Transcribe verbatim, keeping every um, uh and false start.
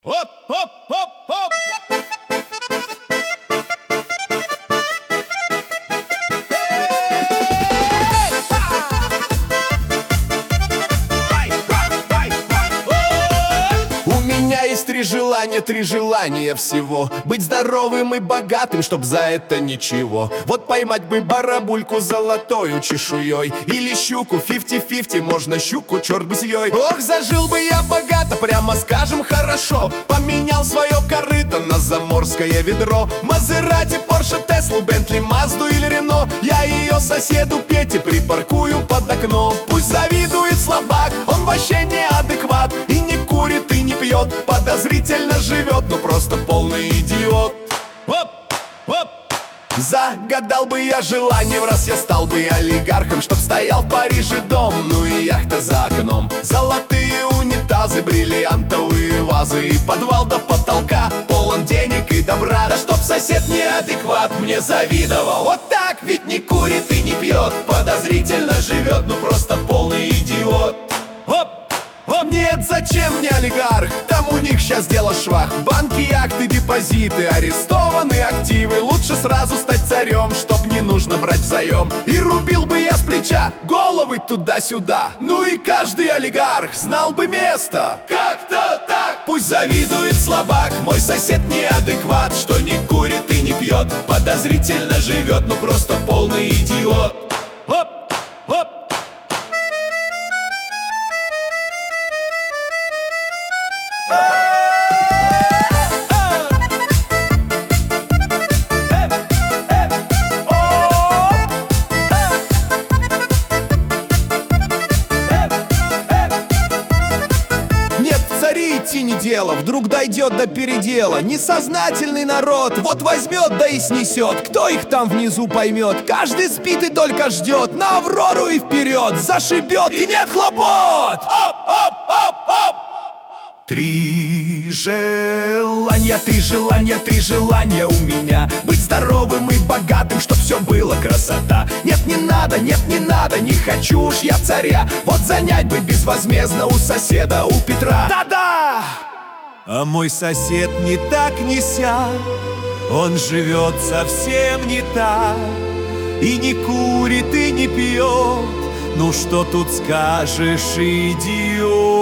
Оп, оп, оп, оп! У меня есть три желания, три желания всего: быть здоровым и богатым, чтоб за это ничего. Вот поймать бы барабульку золотою чешуей, или щуку фифти-фифти, можно щуку, черт бы с ей. Ох, зажил бы я богато, прямо скажем хорошо. Поменял свое корыто на заморское ведро. Мазерати, Порше, Теслу, Бентли, Мазду или Рено. Я ее соседу Пете припаркую под окно. Пусть завидует слабак, он вообще неадекват. И не курит, и не пьет, подозрительно живет, но просто полный идиот. Оп, оп. Загадал бы я желание, в раз я стал бы олигархом, чтоб стоял в Париже дом, ну и яхта за окном. Золотые унитазы, бриллиантовые вазы, и подвал до потолка полон денег и добра. Да чтоб сосед неадекват мне завидовал. Вот так, ведь не курит и не пьет, подозрительно живет, ну просто полный идиот. Оп! О, нет, зачем мне олигарх? Там у них сейчас дело швах. Банки, яхты, депозиты, арестованы активы. Лучше сразу стать царем, чтоб не нужно брать взаем. И рубил бы я с плеча головы туда-сюда. Ну и каждый олигарх знал бы место. Как-то так. Пусть завидует слабак, мой сосед неадекват, что не курит и не пьет, подозрительно живет, ну просто полный идиот. Оп, оп. Идти не дело, вдруг дойдет до передела. Несознательный народ вот возьмет да и снесет. Кто их там внизу поймет? Каждый спит и только ждет. На Аврору и вперед, зашибет и нет хлопот. Оп, оп, оп, оп. Три желания, три желания, три желания у меня: быть здоровым и богатым, чтоб все было красота. Нет, не надо, нет, не надо, не хочу уж я царя. Вот занять бы безвозмездно у соседа, у Петра. Да-да! А мой сосед не так, не сяк, он живет совсем не так. И не курит, и не пьет, ну что тут скажешь, идиот?